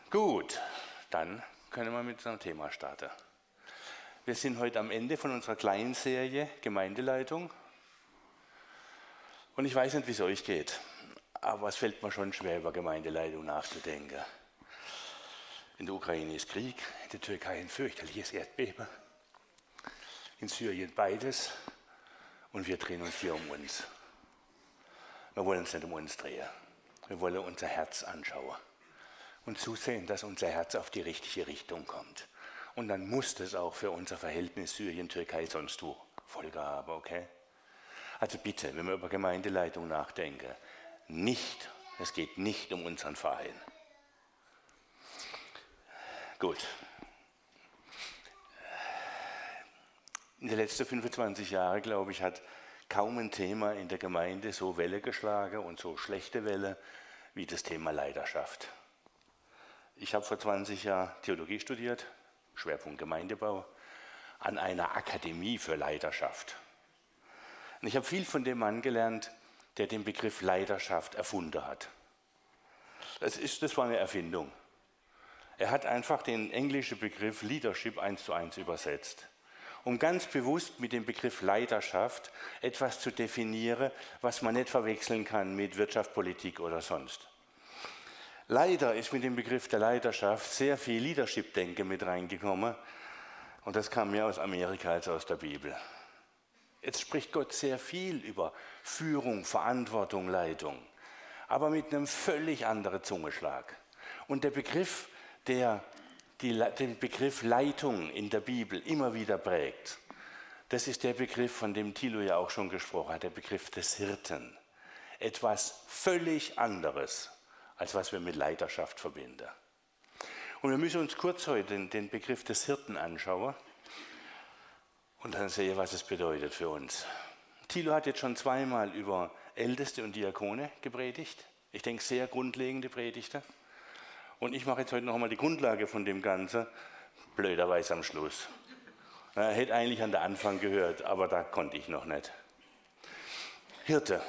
Gut, dann können wir mit unserem Thema starten. Wir sind heute am Ende von unserer kleinen Serie Gemeindeleitung. Und ich weiß nicht, wie es euch geht, aber es fällt mir schon schwer, über Gemeindeleitung nachzudenken. In der Ukraine ist Krieg, in der Türkei ein fürchterliches Erdbeben, in Syrien beides und wir drehen uns hier um uns. Wir wollen uns nicht um uns drehen, wir wollen unser Herz anschauen und zusehen, dass unser Herz auf die richtige Richtung kommt. Und dann muss das auch für unser Verhältnis Syrien-Türkei sonst wo Folge haben, okay? Also bitte, wenn wir über Gemeindeleitung nachdenken, es geht nicht um unseren Verein. Gut. In den letzten 25 Jahren, glaube ich, hat kaum ein Thema in der Gemeinde so Welle geschlagen und so schlechte Welle wie das Thema Leiterschaft. Ich habe vor 20 Jahren Theologie studiert, Schwerpunkt Gemeindebau, an einer Akademie für Leiterschaft. Und ich habe viel von dem Mann gelernt, der den Begriff Leiterschaft erfunden hat. Das war eine Erfindung. Er hat einfach den englischen Begriff Leadership 1:1 übersetzt, um ganz bewusst mit dem Begriff Leiterschaft etwas zu definieren, was man nicht verwechseln kann mit Wirtschaft, Politik oder sonst. Leider ist mit dem Begriff der Leiterschaft sehr viel Leadership-Denken mit reingekommen und das kam mehr aus Amerika als aus der Bibel. Jetzt spricht Gott sehr viel über Führung, Verantwortung, Leitung, aber mit einem völlig anderen Zungenschlag. Und der Begriff, der den Begriff Leitung in der Bibel immer wieder prägt, das ist der Begriff, von dem Thilo ja auch schon gesprochen hat, der Begriff des Hirten. Etwas völlig anderes, als was wir mit Leiterschaft verbinden. Und wir müssen uns kurz heute den Begriff des Hirten anschauen und dann sehen, was es bedeutet für uns. Thilo hat jetzt schon zweimal über Älteste und Diakone gepredigt. Ich denke, sehr grundlegende Predigten. Und ich mache jetzt heute noch einmal die Grundlage von dem Ganzen, blöderweise am Schluss. Hätte eigentlich an der Anfang gehört, aber da konnte ich noch nicht. Hirte.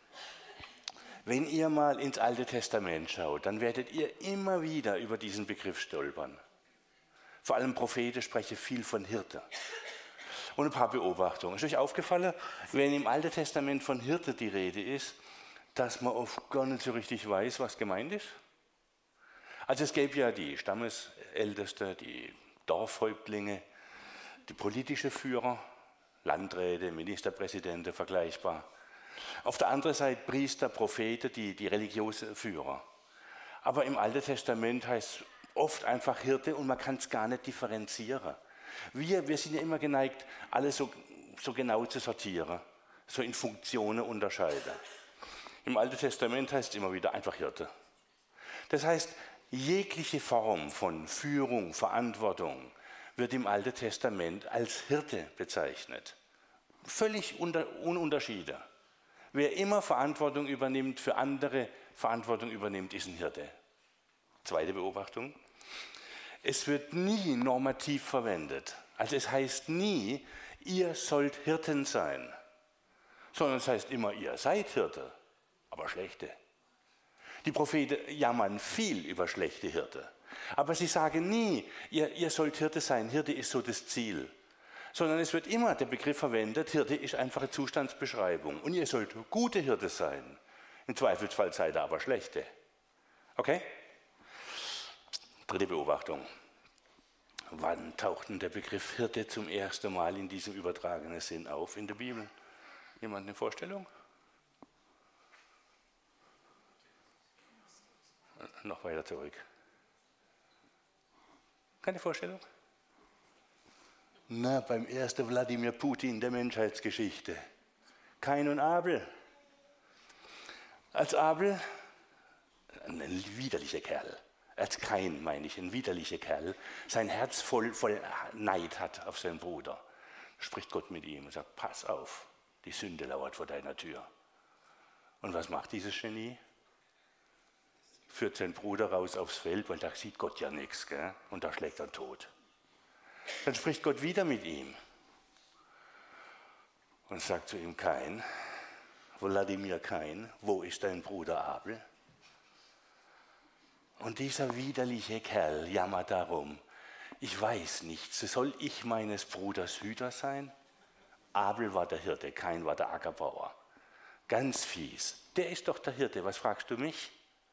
Wenn ihr mal ins Alte Testament schaut, dann werdet ihr immer wieder über diesen Begriff stolpern. Vor allem Propheten sprechen viel von Hirte. Und ein paar Beobachtungen. Ist euch aufgefallen, wenn im Alten Testament von Hirte die Rede ist, dass man oft gar nicht so richtig weiß, was gemeint ist? Also es gäbe ja die Stammesälteste, die Dorfhäuptlinge, die politische Führer, Landräte, Ministerpräsidenten vergleichbar. Auf der anderen Seite Priester, Propheten, die religiösen Führer. Aber im Alten Testament heißt es oft einfach Hirte und man kann es gar nicht differenzieren. Wir sind ja immer geneigt, alles so genau zu sortieren, so in Funktionen unterscheiden. Im Alten Testament heißt es immer wieder einfach Hirte. Das heißt, jegliche Form von Führung, Verantwortung wird im Alten Testament als Hirte bezeichnet. Völlig ununterschieden. Wer immer Verantwortung übernimmt, für andere Verantwortung übernimmt, ist ein Hirte. Zweite Beobachtung. Es wird nie normativ verwendet. Also es heißt nie, ihr sollt Hirten sein. Sondern es heißt immer, ihr seid Hirte, aber schlechte. Die Propheten jammern viel über schlechte Hirte. Aber sie sagen nie, ihr sollt Hirte sein, Hirte ist so das Ziel. Sondern es wird immer der Begriff verwendet, Hirte ist einfach eine Zustandsbeschreibung. Und ihr sollt gute Hirte sein. Im Zweifelsfall seid ihr aber schlechte. Okay? Dritte Beobachtung. Wann taucht denn der Begriff Hirte zum ersten Mal in diesem übertragenen Sinn auf in der Bibel? Jemand eine Vorstellung? Noch weiter zurück. Keine Vorstellung? Na, beim ersten Wladimir Putin der Menschheitsgeschichte. Kain und Abel. Als Abel, ein widerlicher Kerl, als Kain meine ich, ein widerlicher Kerl, sein Herz voll Neid hat auf seinen Bruder, spricht Gott mit ihm und sagt, pass auf, die Sünde lauert vor deiner Tür. Und was macht dieses Genie? Führt seinen Bruder raus aufs Feld, weil da sieht Gott ja nichts, gell? Und da schlägt er tot. Dann spricht Gott wieder mit ihm und sagt zu ihm, Kain, Wladimir Kain, wo ist dein Bruder Abel? Und dieser widerliche Kerl jammert darum, ich weiß nicht, soll ich meines Bruders Hüter sein? Abel war der Hirte, Kain war der Ackerbauer. Ganz fies. Der ist doch der Hirte, was fragst du mich?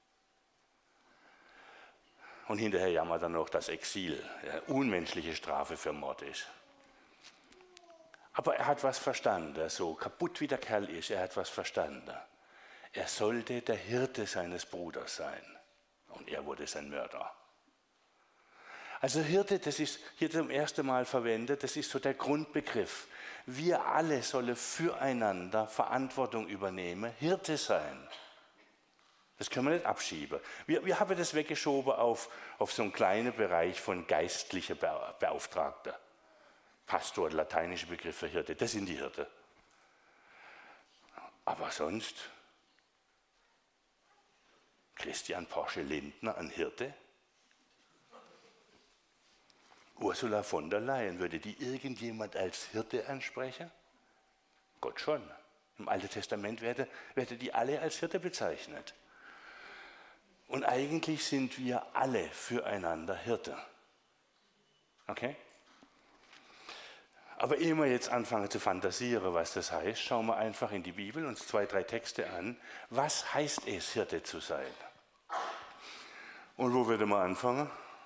Und hinterher jammert er noch, dass Exil eine unmenschliche Strafe für Mord ist. Aber er hat was verstanden, so kaputt wie der Kerl ist, er hat was verstanden. Er sollte der Hirte seines Bruders sein. Und er wurde sein Mörder. Also Hirte, das ist hier zum ersten Mal verwendet, das ist so der Grundbegriff. Wir alle sollen füreinander Verantwortung übernehmen, Hirte sein. Das können wir nicht abschieben. Wir haben das weggeschoben auf so einen kleinen Bereich von geistlicher Beauftragter. Pastor, lateinische Begriffe Hirte, das sind die Hirte. Aber sonst, Christian Porsche Lindner, ein Hirte? Ursula von der Leyen, würde die irgendjemand als Hirte ansprechen? Gott schon. Im Alten Testament werde die alle als Hirte bezeichnet. Und eigentlich sind wir alle füreinander Hirte. Okay? Aber ehe wir jetzt anfangen zu fantasieren, was das heißt, schauen wir einfach in die Bibel uns 2, 3 Texte an. Was heißt es, Hirte zu sein? Und wo würde man anfangen?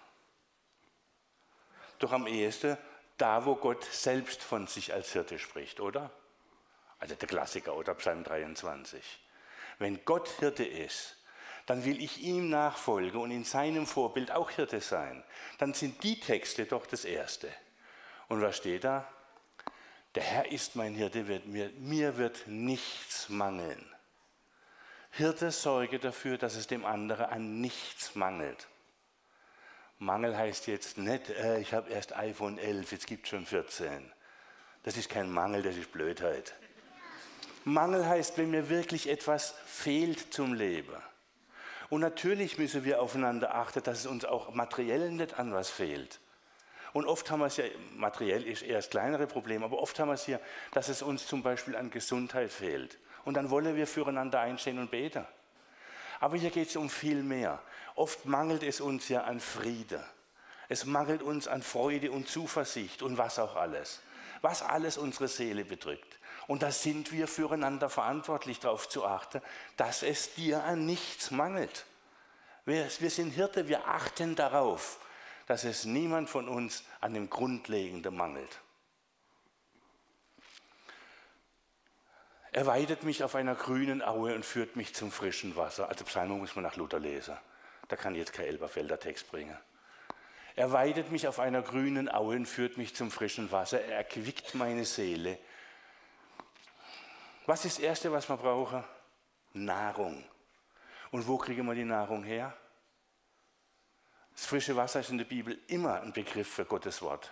Doch am ehesten da, wo Gott selbst von sich als Hirte spricht, oder? Also der Klassiker, oder Psalm 23. Wenn Gott Hirte ist, dann will ich ihm nachfolgen und in seinem Vorbild auch Hirte sein. Dann sind die Texte doch das Erste. Und was steht da? Der Herr ist mein Hirte, mir wird nichts mangeln. Hirte sorge dafür, dass es dem anderen an nichts mangelt. Mangel heißt jetzt nicht, ich habe erst iPhone 11, jetzt gibt es schon 14. Das ist kein Mangel, das ist Blödheit. Mangel heißt, wenn mir wirklich etwas fehlt zum Leben. Und natürlich müssen wir aufeinander achten, dass es uns auch materiell nicht an was fehlt. Und oft haben wir es ja, materiell ist eher das kleinere Problem, aber oft haben wir es hier, dass es uns zum Beispiel an Gesundheit fehlt. Und dann wollen wir füreinander einstehen und beten. Aber hier geht es um viel mehr. Oft mangelt es uns ja an Friede. Es mangelt uns an Freude und Zuversicht und was auch alles. Was alles unsere Seele bedrückt. Und da sind wir füreinander verantwortlich, darauf zu achten, dass es dir an nichts mangelt. Wir sind Hirte, wir achten darauf, dass es niemand von uns an dem Grundlegenden mangelt. Er weidet mich auf einer grünen Aue und führt mich zum frischen Wasser. Also Psalmen muss man nach Luther lesen. Da kann jetzt kein Elberfelder Text bringen. Er weidet mich auf einer grünen Aue und führt mich zum frischen Wasser. Er erquickt meine Seele. Was ist das Erste, was wir brauchen? Nahrung. Und wo kriegen wir die Nahrung her? Das frische Wasser ist in der Bibel immer ein Begriff für Gottes Wort.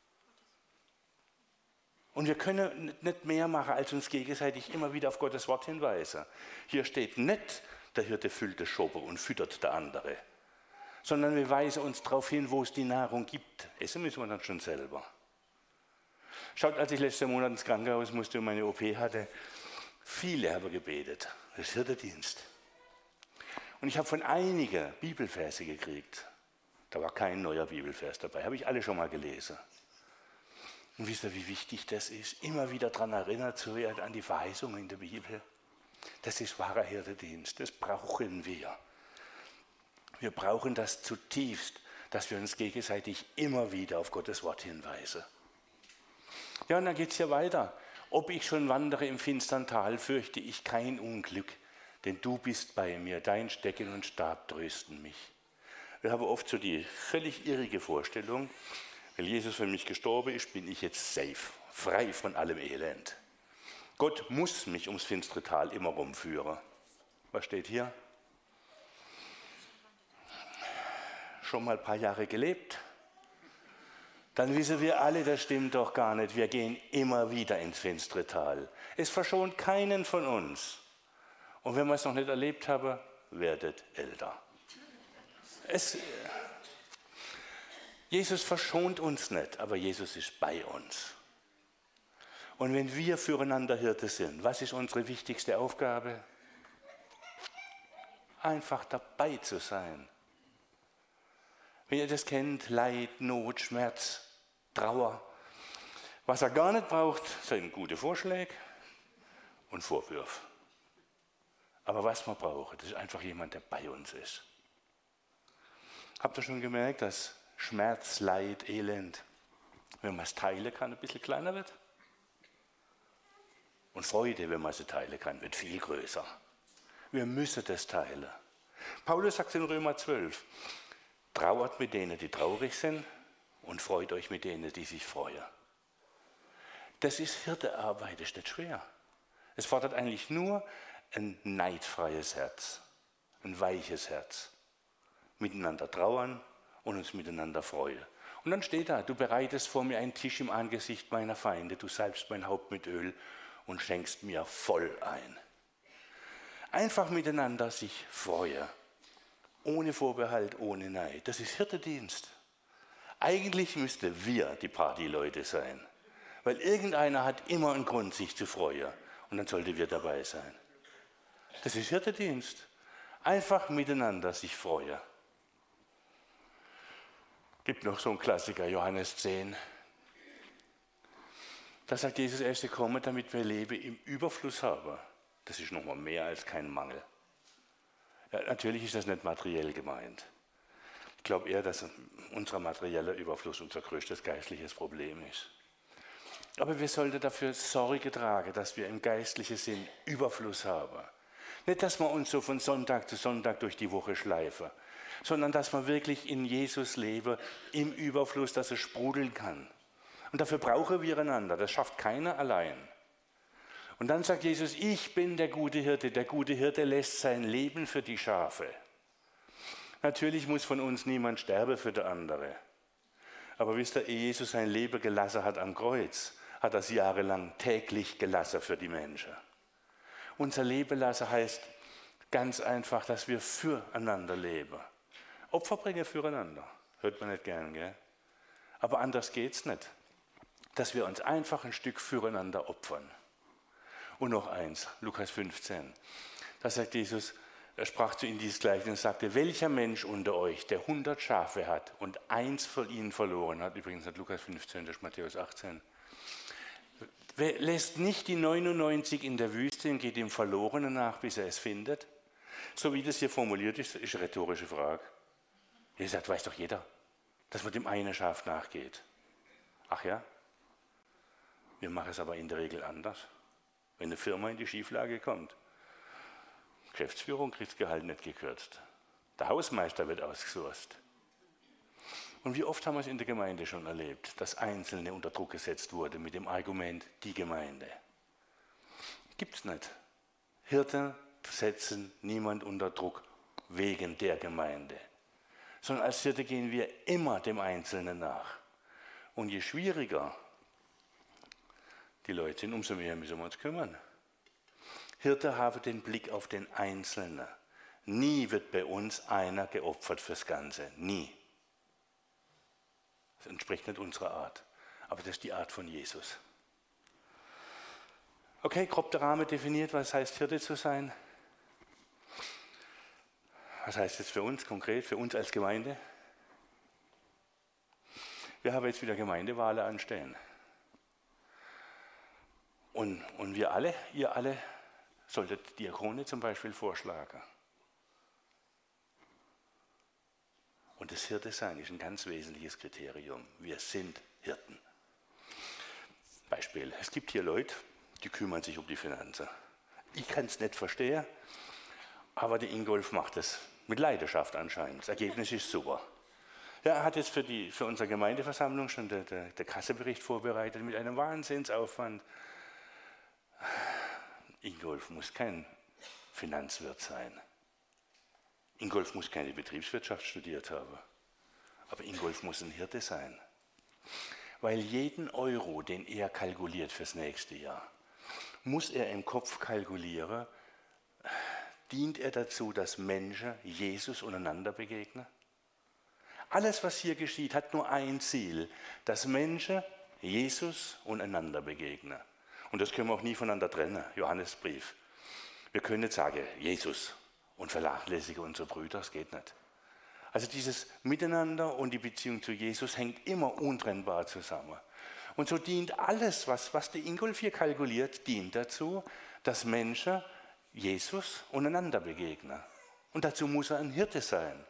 Und wir können nicht mehr machen, als uns gegenseitig immer wieder auf Gottes Wort hinweisen. Hier steht nicht, der Hirte füllt das Schober und füttert der andere, sondern wir weisen uns darauf hin, wo es die Nahrung gibt. Essen müssen wir dann schon selber. Schaut, als ich letzten Monat ins Krankenhaus musste und meine OP hatte, viele haben gebetet. Das ist Hirtendienst. Und ich habe von einigen Bibelverse gekriegt. Da war kein neuer Bibelvers dabei, habe ich alle schon mal gelesen. Und wisst ihr, wie wichtig das ist, immer wieder daran erinnert zu werden an die Verheißungen in der Bibel? Das ist wahrer Hirtendienst, das brauchen wir. Wir brauchen das zutiefst, dass wir uns gegenseitig immer wieder auf Gottes Wort hinweisen. Ja, und dann geht es ja weiter. Ob ich schon wandere im finstern Tal, fürchte ich kein Unglück, denn du bist bei mir, dein Stecken und Stab trösten mich. Wir haben oft so die völlig irrige Vorstellung, weil Jesus für mich gestorben ist, bin ich jetzt safe, frei von allem Elend. Gott muss mich ums finstere Tal immer rumführen. Was steht hier? Schon mal ein paar Jahre gelebt? Dann wissen wir alle, das stimmt doch gar nicht. Wir gehen immer wieder ins finstere Tal. Es verschont keinen von uns. Und wenn wir es noch nicht erlebt haben, werdet älter. Jesus verschont uns nicht, aber Jesus ist bei uns. Und wenn wir füreinander Hirte sind, was ist unsere wichtigste Aufgabe? Einfach dabei zu sein. Wenn ihr das kennt, Leid, Not, Schmerz, Trauer. Was er gar nicht braucht, sind gute Vorschläge und Vorwürfe. Aber was man braucht, das ist einfach jemand, der bei uns ist. Habt ihr schon gemerkt, dass Schmerz, Leid, Elend, wenn man es teilen kann, ein bisschen kleiner wird? Und Freude, wenn man sie teilen kann, wird viel größer. Wir müssen das teilen. Paulus sagt in Römer 12, trauert mit denen, die traurig sind und freut euch mit denen, die sich freuen. Das ist Hirtearbeit, das ist nicht schwer. Es fordert eigentlich nur ein neidfreies Herz, ein weiches Herz. Miteinander trauern und uns miteinander freuen. Und dann steht da, du bereitest vor mir einen Tisch im Angesicht meiner Feinde, du salbst mein Haupt mit Öl und schenkst mir voll ein. Einfach miteinander sich freuen. Ohne Vorbehalt, ohne Neid. Das ist Hirtendienst. Eigentlich müssten wir die Partyleute sein. Weil irgendeiner hat immer einen Grund, sich zu freuen. Und dann sollten wir dabei sein. Das ist Hirtendienst. Einfach miteinander sich freuen. Gibt noch so einen Klassiker, Johannes 10. Da sagt Jesus, er ist gekommen, damit wir Leben im Überfluss haben. Das ist nochmal mehr als kein Mangel. Ja, natürlich ist das nicht materiell gemeint. Ich glaube eher, dass unser materieller Überfluss unser größtes geistliches Problem ist. Aber wir sollten dafür Sorge tragen, dass wir im geistlichen Sinn Überfluss haben. Nicht, dass wir uns so von Sonntag zu Sonntag durch die Woche schleifen, sondern dass wir wirklich in Jesus leben, im Überfluss, dass es sprudeln kann. Und dafür brauchen wir einander, das schafft keiner allein. Und dann sagt Jesus, ich bin der gute Hirte lässt sein Leben für die Schafe. Natürlich muss von uns niemand sterben für den andere. Aber wisst ihr, ehe Jesus sein Leben gelassen hat am Kreuz, hat er es jahrelang täglich gelassen für die Menschen. Unser Leben lassen heißt ganz einfach, dass wir füreinander leben. Opfer bringen füreinander. Hört man nicht gern, gell? Aber anders geht's nicht. Dass wir uns einfach ein Stück füreinander opfern. Und noch eins, Lukas 15. Da sagt Jesus, er sprach zu ihnen dieses Gleichnis und sagte, welcher Mensch unter euch, der 100 Schafe hat und eins von ihnen verloren hat, übrigens hat Lukas 15, das ist Matthäus 18, lässt nicht die 99 in der Wüste und geht dem Verlorenen nach, bis er es findet? So wie das hier formuliert ist, ist eine rhetorische Frage. Ihr sagt, weiß doch jeder, dass man dem einen Schaf nachgeht. Ach ja? Wir machen es aber in der Regel anders. Wenn eine Firma in die Schieflage kommt, Geschäftsführung kriegt das Gehalt nicht gekürzt. Der Hausmeister wird ausgesourcet. Und wie oft haben wir es in der Gemeinde schon erlebt, dass Einzelne unter Druck gesetzt wurden mit dem Argument, die Gemeinde. Gibt's nicht. Hirten setzen niemand unter Druck wegen der Gemeinde. Sondern als Hirte gehen wir immer dem Einzelnen nach. Und je schwieriger die Leute sind, umso mehr müssen wir uns kümmern. Hirte haben den Blick auf den Einzelnen. Nie wird bei uns einer geopfert fürs Ganze. Nie. Das entspricht nicht unserer Art. Aber das ist die Art von Jesus. Okay, grob der Rahmen definiert, was heißt Hirte zu sein. Was heißt das für uns konkret, für uns als Gemeinde? Wir haben jetzt wieder Gemeindewahlen anstehen. Und wir alle, ihr alle, solltet Diakone zum Beispiel vorschlagen. Und das Hirte-Sein ist ein ganz wesentliches Kriterium. Wir sind Hirten. Beispiel, es gibt hier Leute, die kümmern sich um die Finanzen. Ich kann es nicht verstehen, aber der Ingolf macht es mit Leidenschaft anscheinend. Das Ergebnis ist super. Ja, er hat jetzt für unsere Gemeindeversammlung schon der Kassebericht vorbereitet mit einem Wahnsinnsaufwand. Ingolf muss kein Finanzwirt sein. Ingolf muss keine Betriebswirtschaft studiert haben. Aber Ingolf muss ein Hirte sein. Weil jeden Euro, den er kalkuliert fürs nächste Jahr, muss er im Kopf kalkulieren, dient er dazu, dass Menschen Jesus und einander begegnen? Alles, was hier geschieht, hat nur ein Ziel, dass Menschen Jesus und einander begegnen. Und das können wir auch nie voneinander trennen, Johannesbrief. Wir können nicht sagen, Jesus und vernachlässigen unsere Brüder, das geht nicht. Also dieses Miteinander und die Beziehung zu Jesus hängt immer untrennbar zusammen. Und so dient alles, was der Ingolf hier kalkuliert, dient dazu, dass Menschen Jesus und einander begegnen. Und dazu muss er ein Hirte sein.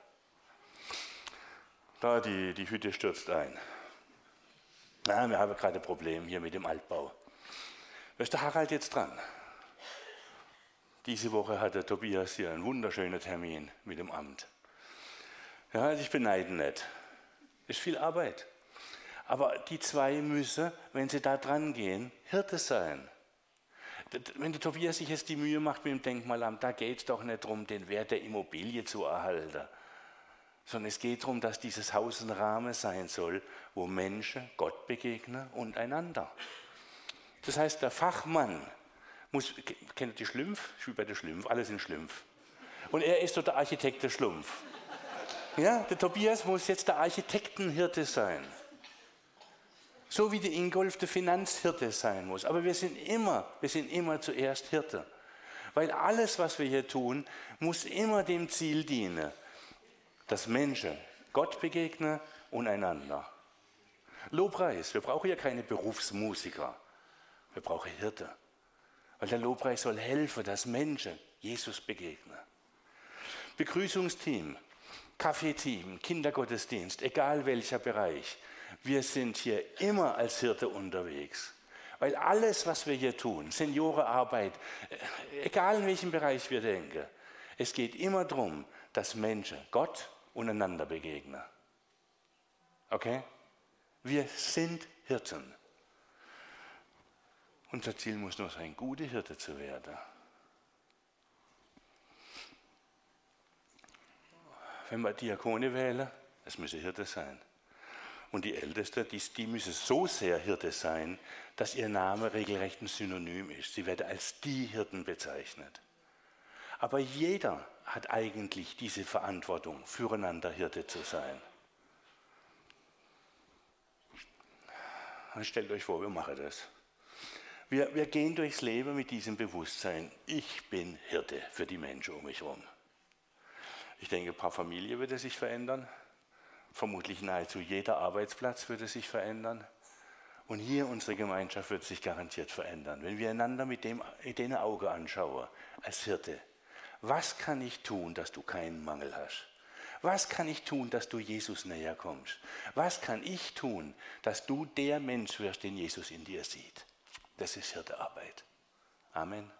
Da die Hütte stürzt ein. Na, wir haben gerade ein Problem hier mit dem Altbau. Da ist der Harald jetzt dran. Diese Woche hat der Tobias hier einen wunderschönen Termin mit dem Amt. Ja, also ich beneide nicht. Ist viel Arbeit. Aber die zwei müssen, wenn sie da dran gehen, Hirte sein. Wenn der Tobias sich jetzt die Mühe macht mit dem Denkmalamt, da geht es doch nicht darum, den Wert der Immobilie zu erhalten. Sondern es geht darum, dass dieses Haus ein Rahmen sein soll, wo Menschen Gott begegnen und einander. Das heißt, der Fachmann muss, kennt ihr die Schlümpf? Ich bin bei der Schlümpf, alle sind Schlümpf. Und er ist so der Architekt der Schlumpf. Ja, der Tobias muss jetzt der Architektenhirte sein. So wie der Ingolf der Finanzhirte sein muss. Aber wir sind immer zuerst Hirte. Weil alles, was wir hier tun, muss immer dem Ziel dienen, dass Menschen Gott begegnen und einander. Lobpreis, wir brauchen ja keine Berufsmusiker. Wir brauchen Hirte. Weil der Lobpreis soll helfen, dass Menschen Jesus begegnen. Begrüßungsteam, Kaffeeteam, Kindergottesdienst, egal welcher Bereich. Wir sind hier immer als Hirte unterwegs. Weil alles, was wir hier tun, Seniorenarbeit, egal in welchem Bereich wir denken, es geht immer darum, dass Menschen Gott und einander begegnen. Okay? Wir sind Hirten. Unser Ziel muss nur sein, gute Hirte zu werden. Wenn wir Diakone wählen, es müssen Hirte sein. Und die Ältesten, die müssen so sehr Hirte sein, dass ihr Name regelrecht ein Synonym ist. Sie werden als die Hirten bezeichnet. Aber jeder hat eigentlich diese Verantwortung, füreinander Hirte zu sein. Und stellt euch vor, wir machen das. Wir gehen durchs Leben mit diesem Bewusstsein, ich bin Hirte für die Menschen um mich herum. Ich denke, ein paar Familien würde sich verändern. Vermutlich nahezu jeder Arbeitsplatz würde sich verändern. Und hier unsere Gemeinschaft wird sich garantiert verändern. Wenn wir einander mit den Augen anschauen, als Hirte. Was kann ich tun, dass du keinen Mangel hast? Was kann ich tun, dass du Jesus näher kommst? Was kann ich tun, dass du der Mensch wirst, den Jesus in dir sieht? Das ist Hirtearbeit. Amen.